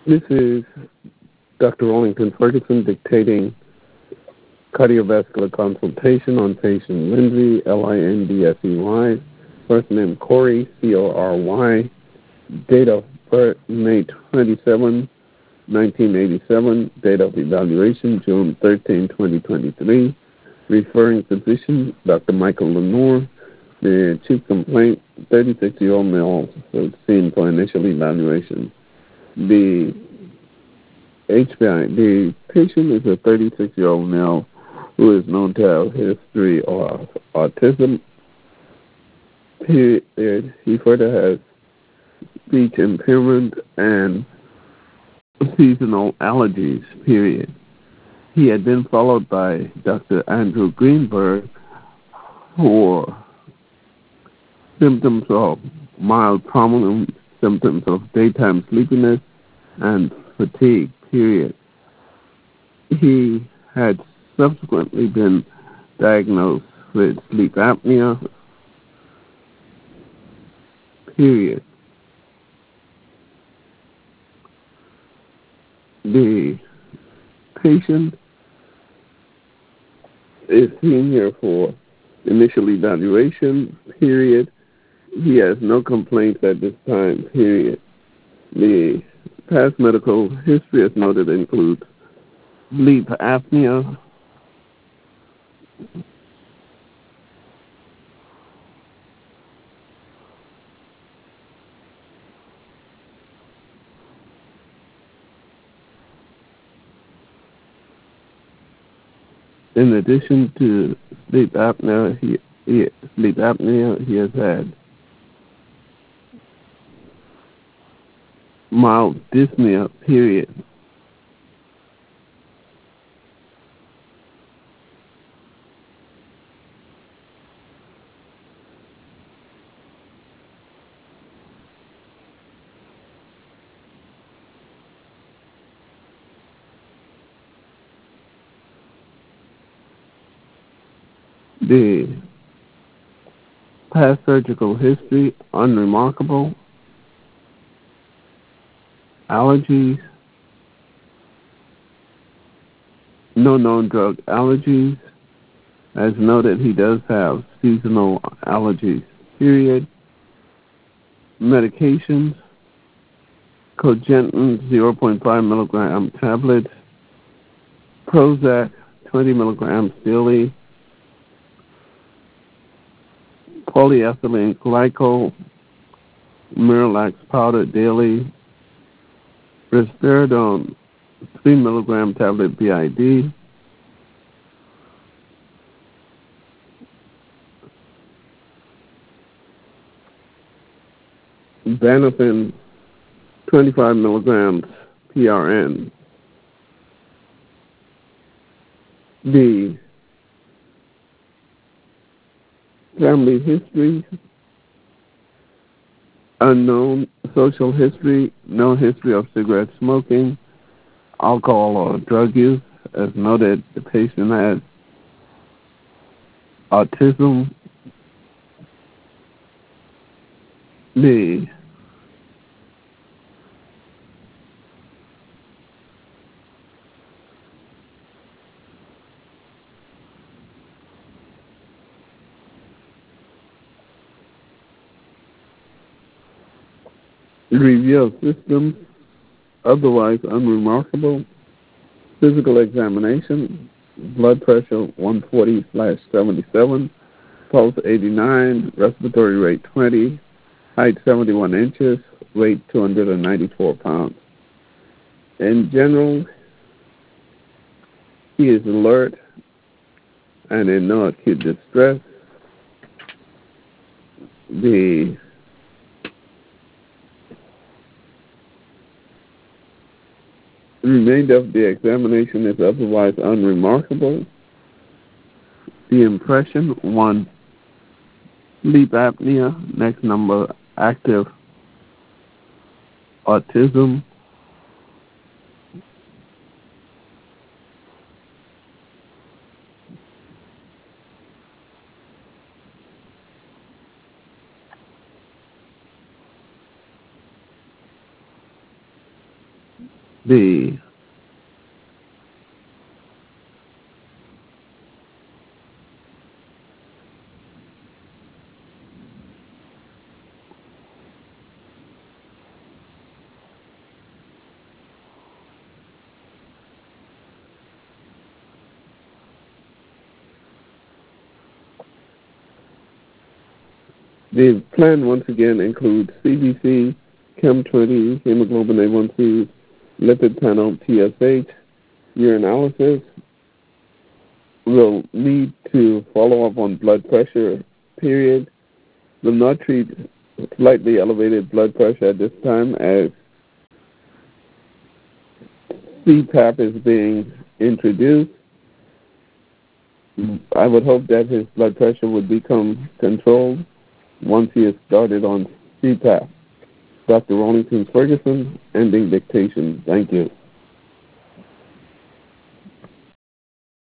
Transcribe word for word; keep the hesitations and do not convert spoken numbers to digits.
This is Doctor Wellington Ferguson dictating cardiovascular consultation on patient Lindsay, L I N D S E Y, first name Corey, C O R Y, date of birth May twenty-seventh, nineteen eighty-seven, date of evaluation June thirteenth, twenty twenty-three, referring physician Doctor Michael Lenore, the chief complaint thirty-six-year-old male was seen for initial evaluation. The H B I, the patient is a thirty-six-year-old male who is known to have history of autism. Period. He further has speech impairment and seasonal allergies. Period. He had been followed by Doctor Andrew Greenberg for symptoms of mild prominent symptoms of daytime sleepiness and fatigue. Period. He had subsequently been diagnosed with sleep apnea. Period. The patient is seen here for initial evaluation. Period. He has no complaints at this time. Period. The past medical history, as noted, includes sleep apnea, in addition to sleep apnea, he, he sleep apnea, he has had mild dyspnea. Period. The past surgical history, unremarkable. Allergies, no known drug allergies. As noted, he does have seasonal allergies. Period. Medications, Cogentin zero point five milligram tablets, Prozac twenty milligrams daily, polyethylene glycol, Miralax powder daily, risperidone three milligram tablet B I D, Vanofen twenty-five milligrams P R N. The family history, unknown. Social history, no history of cigarette smoking, alcohol or drug use. As noted, the patient has autism. The review of systems, otherwise unremarkable. Physical examination, blood pressure one forty slash seventy-seven, pulse eighty-nine, respiratory rate twenty, height seventy-one inches, weight two hundred ninety-four pounds. In general, he is alert and in no acute distress. The remainder of the examination is otherwise unremarkable. The impression, one, sleep apnea. Next number, active autism. B. The plan once again includes C B C, Chem twenty, hemoglobin A one C, lipid panel T S H, urinalysis. Will need to follow up on blood pressure, period. Will not treat slightly elevated blood pressure at this time as C PAP is being introduced. I would hope that his blood pressure would become controlled once he is started on C PAP. Doctor Rollington Ferguson, ending dictation. Thank you.